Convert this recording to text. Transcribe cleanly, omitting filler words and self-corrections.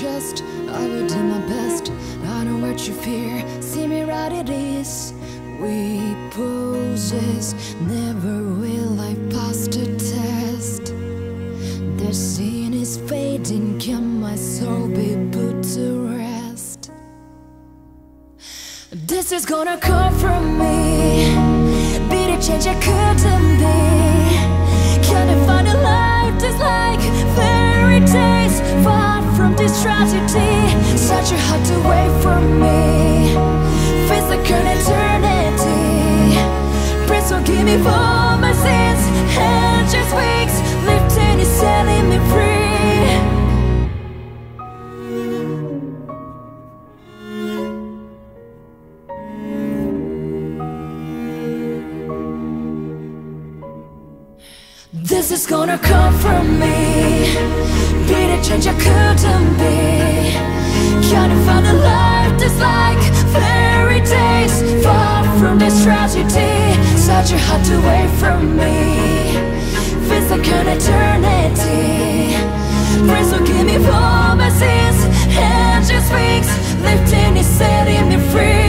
trust, I will do my best. I know what you fear, see me right it is. We possess, never will I pass the test. The scene is fading, can my soul be put to rest? This is gonna come from me, be the change I couldn't be. Can I find a life that's like fairy tales, far from this tragedy? Such a heart away from me, feels like an eternity. Please forgive me for my sins, and just wings lifting is setting me free. This is gonna come from me, be the change I couldn't be. Can I find a life that's like fairy tales, far from this tragedy? Such a heart away from me, feels like an eternity. Please forgive me for my sins, and just wings lifting is setting me free.